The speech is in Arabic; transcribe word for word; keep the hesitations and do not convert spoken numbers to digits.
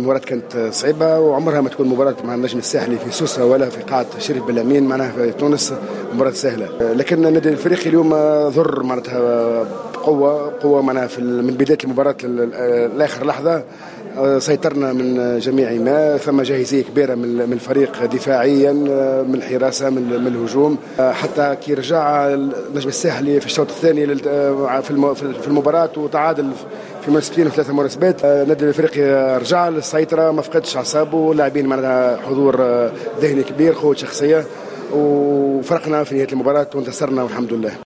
المباراة كانت صعيبة وعمرها ما تكون مباراة مع النجم الساحلي في سوسة ولا في قاعة شريف بلامين معناها في تونس مباراة سهلة. لكن النادي الافريقي اليوم ضر معناتها بقوة قوة معناها في من بداية المباراة لاخر لحظة. سيطرنا من جميع ما ثم جاهزية كبيرة من الفريق دفاعيا من الحراسة من الهجوم حتى كي رجع النجم الساحلي في الشوط الثاني في المباراة وتعادل في مناسبتين وثلاثة مناسبات. النادي الافريقي رجع للسيطرة ما فقدش اعصابه واللاعبين معنا حضور ذهني كبير قوة شخصية وفرقنا في نهاية المباراة وانتصرنا والحمد لله.